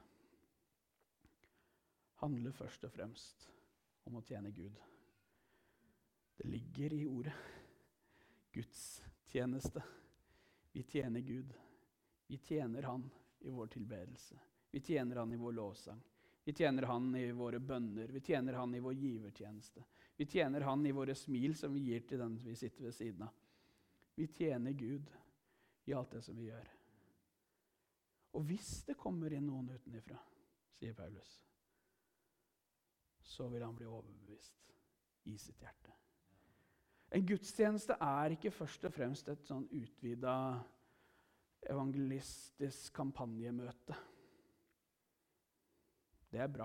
handler først og fremst om å tjene Gud. Det ligger i ordet. Guds tjeneste. Vi tjener Gud. Vi tjener han i vår tilbedelse. Vi tjener han i vår lovsang. Vi tjener han i våre bønner. Vi tjener han i vår givertjeneste. Vi tjener han i våre smil som vi gir til den vi sitter ved siden av. Vi tjener Gud i alt det som vi gjør. Og hvis det kommer inn noen utenifra, sier Paulus, så vil han bli overbevist i sitt hjerte. En gudstjeneste er ikke først og fremst et sånn utvidet evangelistisk kampanjemøte. Det er bra.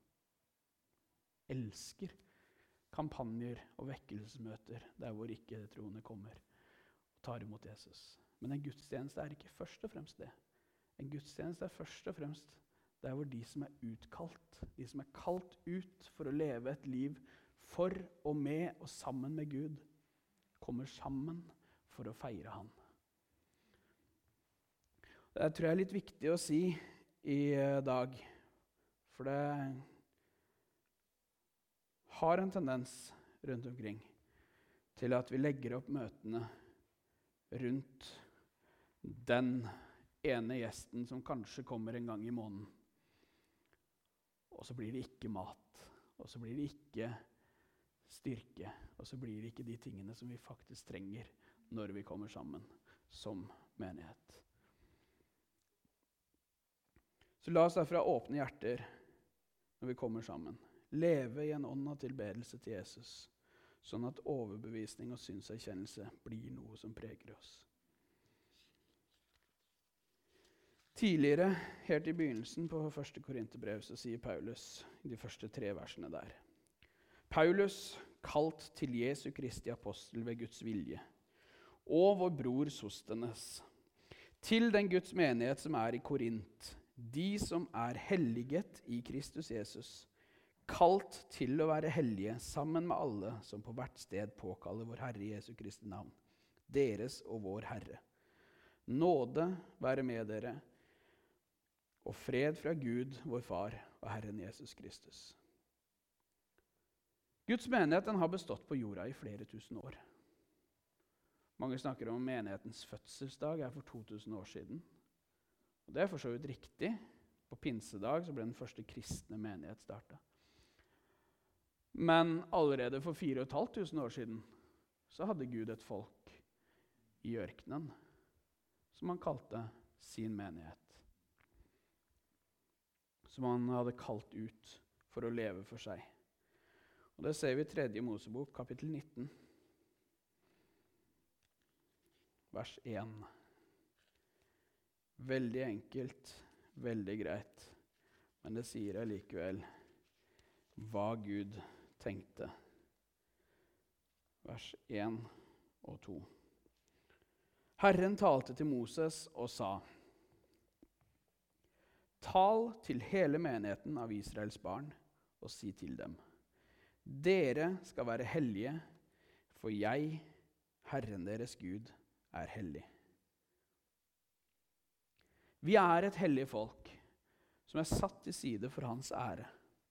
Elsker kampanjer og vekkelsesmøter der hvor ikke troende kommer og tar imot Jesus. Men en gudstjeneste er ikke først og fremst det. En gudstjeneste er først og fremst der hvor de som er utkalt, de som er kalt ut for å leve et liv for og med og sammen med Gud, kommer sammen for å feire han. Det tror jeg er litt viktig å si i dag, for det har en tendens rundt omkring til at vi legger opp møtene rundt den ene gjesten som kanskje kommer en gang i måneden. Og så blir det ikke mat, og så blir det ikke styrke, og så blir det ikke de tingene som vi faktisk trenger når vi kommer sammen som menighet. Så la oss derfra åpne hjerter når vi kommer sammen. Leve i en ånd av tilbedelse til Jesus, sånn at overbevisning og synserkjennelse blir noe som preger oss. Tidligere, helt i begynnelsen på første Korinterbrev, så sier Paulus i de første tre versene der: Paulus, kalt til Jesu Kristi apostel ved Guds vilje, og vår bror Sostenes, til den Guds menighet som er i Korint, de som er helliget i Kristus Jesus, kalt til å være hellige sammen med alle som på hvert sted påkaller vår Herre Jesu Kristi navn, deres og vår Herre. Nåde være med dere, og fred fra Gud, vår Far, og Herren Jesus Kristus. Guds menighet den har bestått på jorda i flere tusen år. Mange snakker om menighetens fødselsdag er for to tusen år siden. Og det er for så vidt riktig. På pinsedag så ble den første kristne menighet startet. Men allerede for fire og et halvt tusen år siden så hadde Gud et folk i ørkenen som han kalte sin menighet. Som han hadde kalt ut for å leve for seg. Og det ser vi i tredje Mosebok, kapittel nitten, vers én. Veldig enkelt, veldig greit, men det sier allikevel hva Gud tenkte. Vers én og to. Herren talte til Moses og sa: Tal til hele menigheten av Israels barn og si til dem: Dere skal være hellige, for jeg, Herren deres Gud, er hellig. Vi er et hellig folk som er satt til side for hans ære.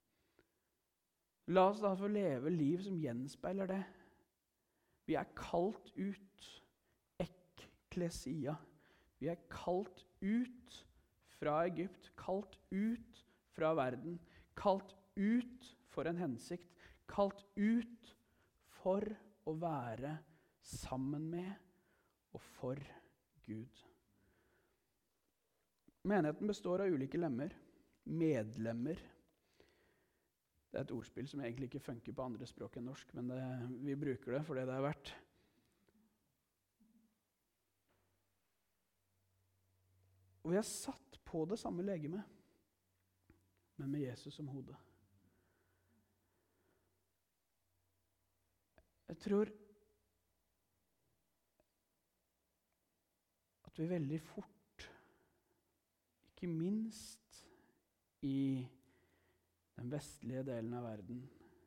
La oss da få leve liv som gjenspeiler det. Vi er kalt ut, ekklesia. Vi er kalt ut fra Egypt, kalt ut fra verden, kalt ut for en hensikt, kalt ut for å være sammen med og for Gud. Menigheten består av ulike lemmer, medlemmer. Det er et ordspill som egentlig ikke funker på andre språk enn norsk, men det, vi bruker det for det det er verdt. Og vi er satt på det samme legeme, men med Jesus som hode. Jeg tror at vi veldig fort, ikke minst i den vestlige delen av verden,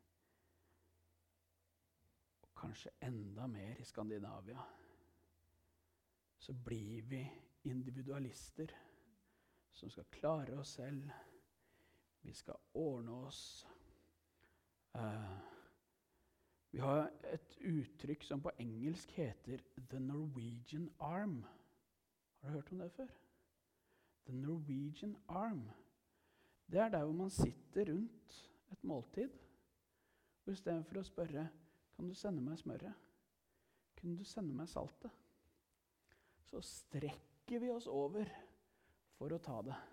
og kanskje enda mer i Skandinavia, så blir vi individualister som skal klare oss selv. Vi skal ordne oss. Uh, vi har et uttrykk som på engelsk heter The Norwegian Arm. Har du hørt om det før? The Norwegian Arm. Det er der hvor man sitter rundt et måltid, og i stedet for å spørre, kan du sende meg smøret? Kan du sende meg saltet? Så strekker vi oss over for å ta det.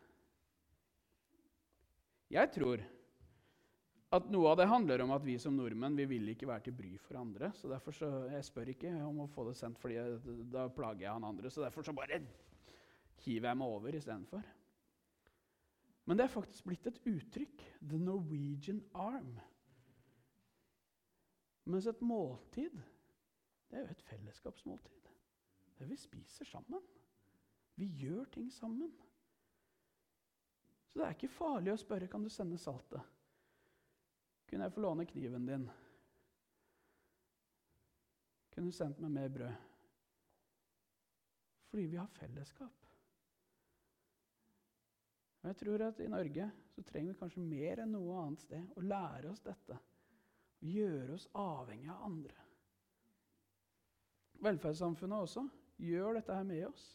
Jeg tror at noe av det handler om at vi som nordmenn, vi vil ikke være til bry for andre, så derfor så, jeg spør ikke om å få det sendt, fordi jeg, da plager jeg han andre, så derfor så bare hiver jeg meg over i stedet for. Men det er faktisk blitt et uttrykk, The Norwegian Arm. Mens et måltid, det er jo et fellesskapsmåltid. Det vi spiser sammen. Vi gjør ting sammen. Så det er ikke farlig å spørre, kan du sende saltet? Kunne jeg få låne kniven din? Kunne du sendt meg mer brød? Fordi vi har fellesskap. Og jeg tror at i Norge så trenger vi kanskje mer enn noe annet sted å lære oss dette. Å gjøre oss avhengig av andre. velferdssamfunnet også gjør dette her med oss.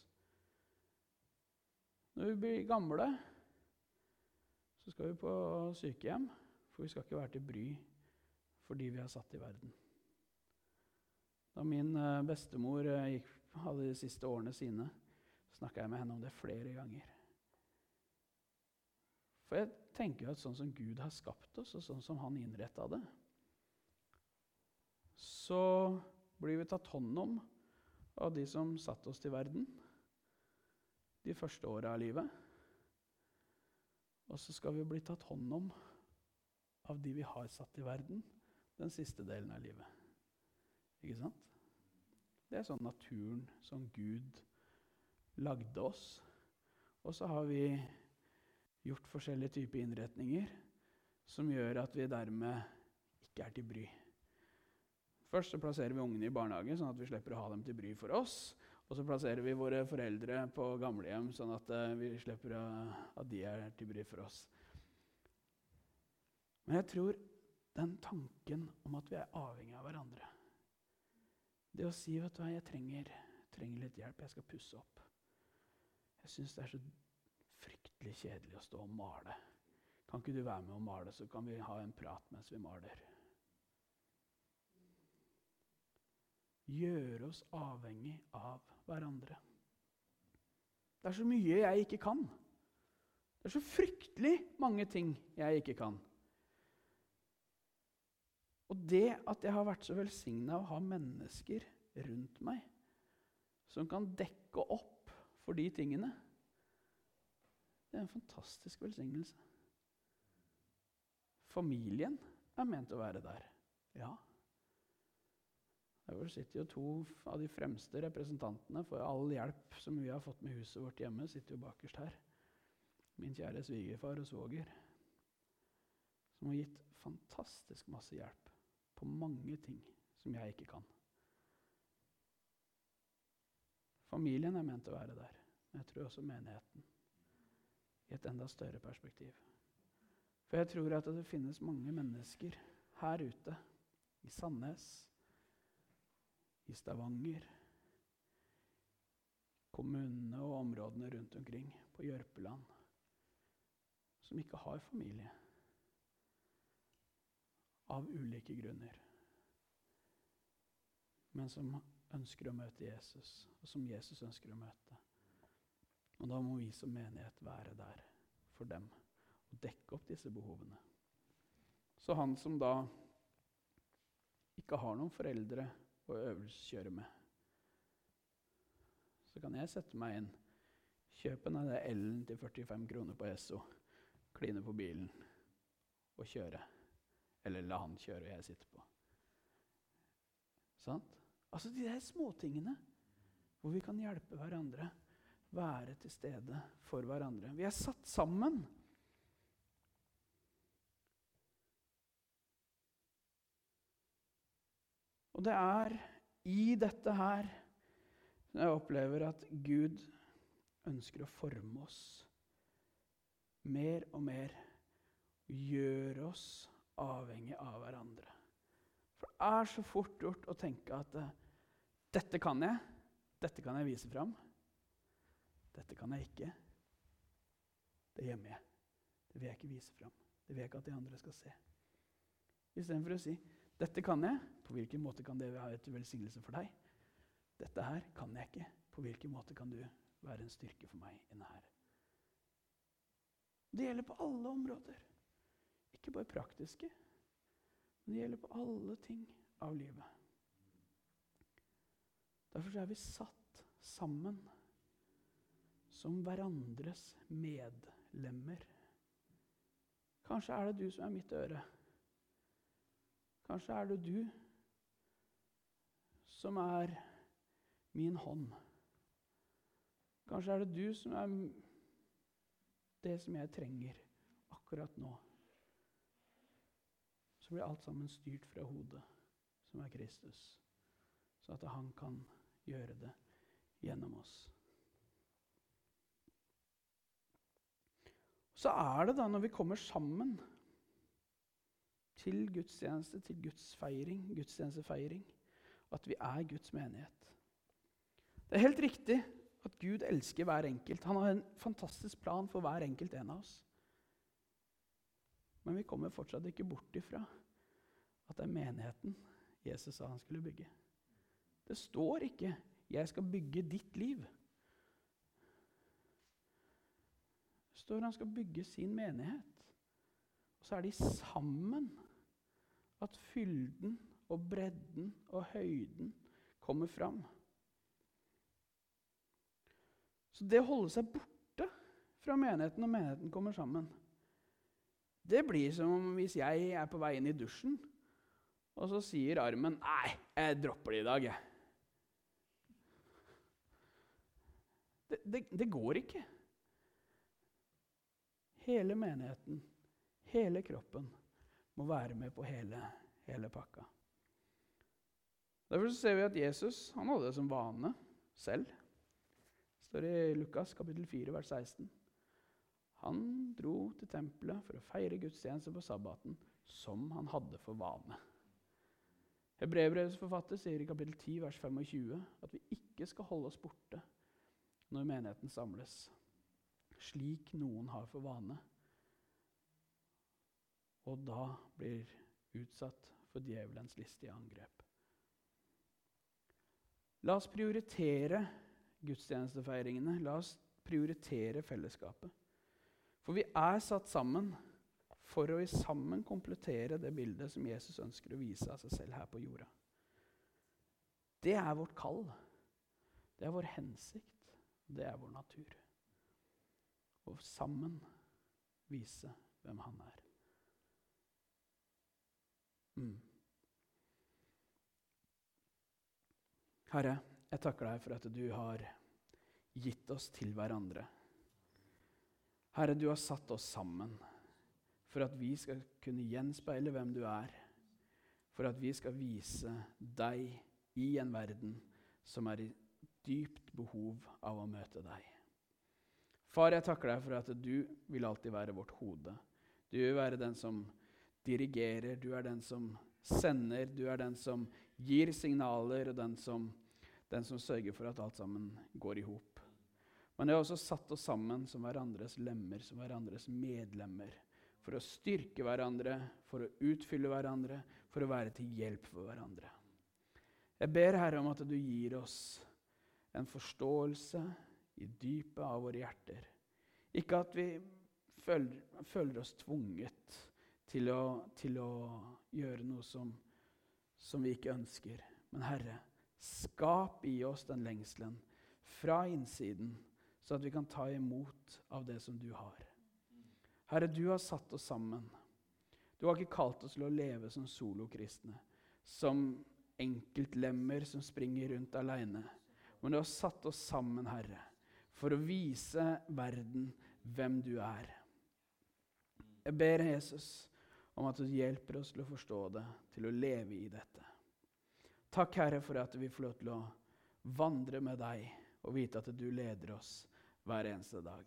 Når vi blir gamle, så skal vi på sykehjem, for vi skal ikke være til bry fordi vi er satt i verden. Da min bestemor gikk, hadde de siste årene sine, snakket jeg med henne om det flere ganger. For jeg tenker jo at sånn som Gud har skapt oss, og sånn som han innrettet det, så blir vi tatt hånd om av de som satt oss til verden de første årene av livet. Og så skal vi bli tatt hånd om av de vi har satt til verden den siste delen av livet. Ikke sant? Det er sånn naturen som Gud lagde oss. Og så har vi gjort forskjellige typer innretninger som gjør at vi dermed ikke er til bry. Først så plasserer vi ungene i barnehage, sånn at vi slipper å ha dem til bry for oss. Og så plasserer vi våre foreldre på gamlehjem, sånn at uh, vi slipper å, at de er til bry for oss. Men jeg tror den tanken om at vi er avhengig av hverandre, det å si, vet du hva, jeg trenger, trenger litt hjelp, jeg skal pusse opp. Jeg synes det er så fryktelig kjedelig å stå og male. Kan ikke du være med å male, så kan vi ha en prat mens vi maler. Gjøre oss avhengig av hverandre. Det er så mye jeg ikke kan. Det er så fryktelig mange ting jeg ikke kan. Og det at jeg har vært så velsignet av å ha mennesker rundt meg som kan dekke opp for de tingene, det er en fantastisk velsignelse. Familien er ment å være der. Ja. Der sitter jo to av de fremste representantene for all hjelp som vi har fått med huset vårt hjemme, sitter jo bakerst her. Min kjære svigerfar og svoger, som har gitt fantastisk masse hjelp på mange ting som jeg ikke kan. Familien er ment å være der, men jeg tror også menigheten i et enda større perspektiv. For jeg tror at det finnes mange mennesker her ute, i Sandnes, i Stavanger, kommunene og områdene rundt omkring på Jørpeland, som ikke har familie. Av ulike grunner. Men som ønsker å møte Jesus, og som Jesus ønsker å møte. Og da må vi som menighet være der for dem, og dekke opp disse behovene. Så han som da ikke har noen foreldre å øvelseskjøre med, så kan jeg sette meg inn, kjøpe en L-en til førtifem kroner på Esso, kline på bilen og kjøre. Eller la han kjøre og jeg sitter på. Sant? Altså de der småtingene hvor vi kan hjelpe hverandre, være til stede for hverandre. Vi er satt sammen. Og det er i dette her jeg opplever at Gud ønsker å forme oss mer og mer, og gjøre oss avhengig av hverandre. For det er så fort gjort å tenke at uh, dette kan jeg, dette kan jeg vise fram. Dette kan jeg ikke. Det gjemmer jeg. Det vil jeg ikke vise fram. Det vil jeg ikke at de andre skal se. I stedet for å si, dette kan jeg, på hvilken måte kan det være til velsignelse for deg? Dette her kan jeg ikke, på hvilken måte kan du være en styrke for meg inne her? Det gjelder på alle områder. Ikke bare praktiske, men det gjelder på alle ting av livet. Derfor er vi satt sammen som hverandres medlemmer. Kanskje er det du som er mitt øre. Kanskje er det du som er min hånd. Kanskje er det du som er det som jeg trenger akkurat nå. Så blir alt sammen styrt fra hodet, som er Kristus, så at han kan gjøre det gjennom oss. Så er det da når vi kommer sammen til gudstjeneste, til Guds feiring, gudstjenestefeiring, at vi er Guds menighet. Det er helt riktig at Gud elsker hver enkelt. Han har en fantastisk plan for hver enkelt en av oss. Men vi kommer fortsatt ikke bort ifra at det er menigheten Jesus sa han skulle bygge. Det står ikke, jeg skal bygge ditt liv. Det står han skal bygge sin menighet. Og så er de sammen at fylden og bredden og høyden kommer fram. Så det å holde seg borte fra menigheten når menigheten kommer sammen, det blir som hvis jeg er på vei inn i dusjen, og så sier armen, nei, jeg dropper det i dag, jeg. Det, det, det går ikke. Hele menigheten, hele kroppen, må være med på hele, hele pakka. Derfor ser vi at Jesus, han hadde det som vane selv. Det står i Lukas kapittel fire, vers seksten. Han dro til tempelet for å feire gudstjeneste på sabbaten, som han hadde for vane. Hebreerbrevets forfatter sier i kapittel ti, vers tjuefem, at vi ikke skal holde oss borte når menigheten samles, slik noen har for vane, og da blir utsatt for djevelens listige angrep. La oss prioritere gudstjenestefeiringene, la oss prioritere fellesskapet. For vi er satt sammen for å i sammen komplettere det bildet som Jesus ønsker å vise av seg selv her på jorda. Det er vårt kall. Det er vår hensikt. Det er vår natur. Og sammen vise hvem han er. Mm. Herre, jeg takker deg for at du har gitt oss til hverandre. Herre, du har satt oss sammen for at vi skal kunne gjenspeile hvem du er, for at vi skal vise deg i en verden som er i dypt behov av å møte deg. Far, jeg takker deg for at du vil alltid være vårt hode. Du vil være den som dirigerer, du er den som sender, du er den som gir signaler, og den som, den som sørger for at alt sammen går i hop. Men du har også satt oss sammen som hverandres lemmer, som hverandres medlemmer, for å styrke hverandre, for å utfylle hverandre, for å være til hjelp for hverandre. Jeg ber, Herre, om at du gir oss en forståelse i dypet av våre hjerter. Ikke at vi føler, føler oss tvunget til å, til å gjøre noe som, som vi ikke ønsker. Men Herre, skap i oss den lengselen fra innsiden, så at vi kan ta imot av det som du har. Herre, du har satt oss sammen. Du har ikke kalt oss til å leve som solokristne, som enkeltlemmer som springer rundt alene. Men du har satt oss sammen, Herre, for å vise verden hvem du er. Jeg ber Jesus om at du hjelper oss til å forstå det, til å leve i dette. Takk, Herre, for at vi får lov til å vandre med deg, og vite at du leder oss hver eneste dag.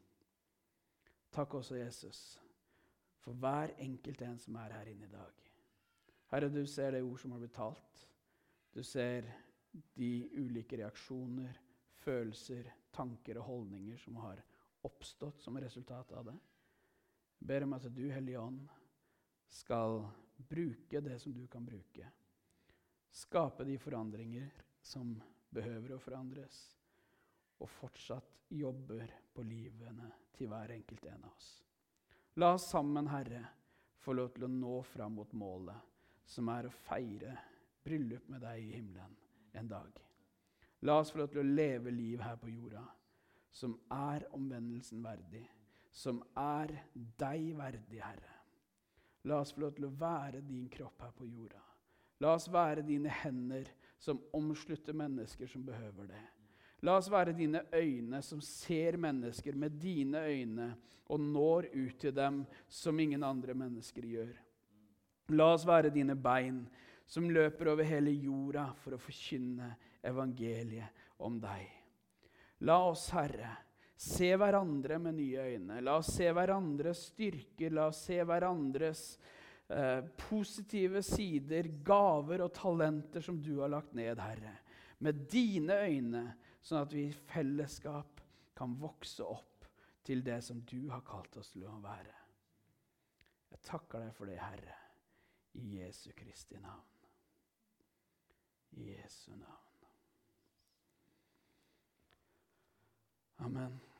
Takk også, Jesus, for hver enkelt en som er her inne i dag. Herre, du ser det ord som har blitt talt. Du ser de ulike reaksjoner, følelser, tanker og holdninger som har oppstått som resultat av det. Jeg ber om at du, Hellige Ånd, skal bruke det som du kan bruke. Skape de forandringer som behøver å forandres, og fortsatt jobber på livene til hver enkelt en av oss. La oss sammen, Herre, få lov til å nå fram mot målet, som er å feire bryllup med deg i himmelen en dag. La oss få lov til å leve liv her på jorda, som er omvendelsen verdig, som er deg verdig, Herre. La oss få lov til å være din kropp her på jorda. La oss være dine hender som omslutter mennesker som behøver det. La oss være dine øyne som ser mennesker med dine øyne og når ut til dem som ingen andre mennesker gjør. La oss være dine bein som løper over hele jorda for å forkynne evangeliet om deg. La oss, Herre, se hverandre med nye øyne. La oss se hverandres styrker. La oss se hverandres eh, positive sider, gaver og talenter som du har lagt ned, Herre. Med dine øyne sånn at vi i fellesskap kan vokse opp til det som du har kalt oss til å være. Jeg takker deg for det, Herre, i Jesu Kristi navn. I Jesu navn. Amen.